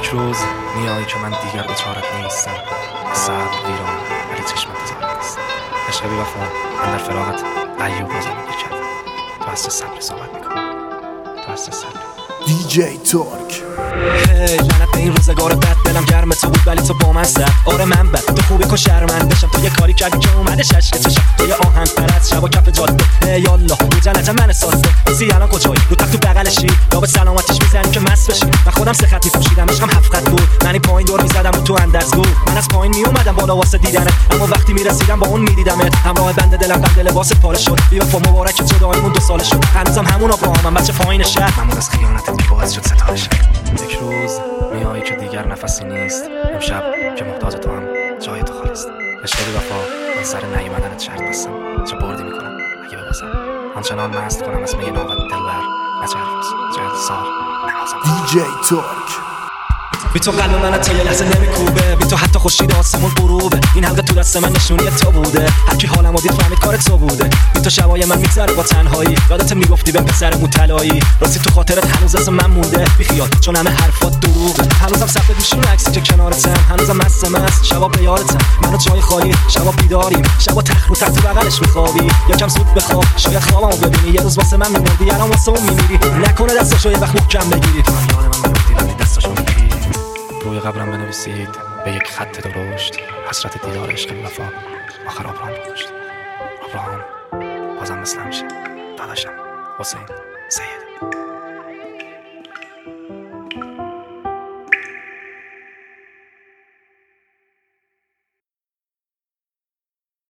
یک روز میایی که من دیگر دچارت نیستم، صبر ویران ولی چشم انتظارت نیست. عشق بی وفا، من در فراقت ایوب را زندگی کردم. تو از چه صبری صحبت میکنی؟ تو از چه صبری؟ دیجی ترک. لعنت به این روزگار بد، دلم گرم تو بود ولی تو با من زد. آره من بد، تو خوبه که شرمندشم. تو یه کاری کردی که اومده ششک چشم. تو یه آهنگ پرست شبا کف جاده. یالا رو جنت من ساسته. بسی الان کجایی؟ رو تخت تو بغلشی یا به سلامتیش میزنی که مست بشی؟ من خودم سه خط میپوشیدم، عشقم هفت خط بود. من این پایین دور میزدم و تو اندرز بود. من از پایین میومدم بالا واسه دیدنت، اما وقتی میرسیدم با اون میدیدمت. همراه بنده دلم بنده لباست پاره شد. بیا فو مبارک جداییمون 2 ساله شد. هنوزم همون آبراهامم، بچه پایین شهر. ممنون از خیانتت باعث شد ستاره شد. یک روز میایی که دیگر نفسی نیست، امشب که محتاج تو هم جای تو خالی است. عشق بی وفا، من سر نیومدنت شرط بستم. چه بردی میکنم اگه ببازم، آنچنان مست کنم اسم یه نوبت دلبر. نه چه حرفاست، چه سار نمازم. دیجی ترک. بی تو قلب من تا یه لحظه نمیکوبه، بی تو حتی خورشید آسمون غروبه. این حلقه تو دست من نشونی تو بوده، هر کی حالمو دید فهمید کار تو بوده. بی تو شبای من میگذره با تنهایی، یادت میگفتی به پسرمون طلایی. راستی تو خاطرت هنوز اسم من مونده، بی خیال چون همه حرفات دروغه. هنوزم صفحه میشین عکسی که کنارتم، هنوزم مست شبا به یارتم. منو جای خالی شبا بیداریم، شبا تخت رو تو بغلش میخوابی. یکم زود بخواب شاید خوابمو ببینی، یه روز واسه من میمردی الان واسه اون میمیری. نکنه دستاشو یه وقت محکم بگیری. تو هم یاد من میفتی ولی دستاشو میگیری. روی قبرم بنویسید به یک خط درشت، حسرت دیدار عشق بی وفا آخر ابراهام کشت. ابراهام بازم مثل همیشه داداشم حسین سید.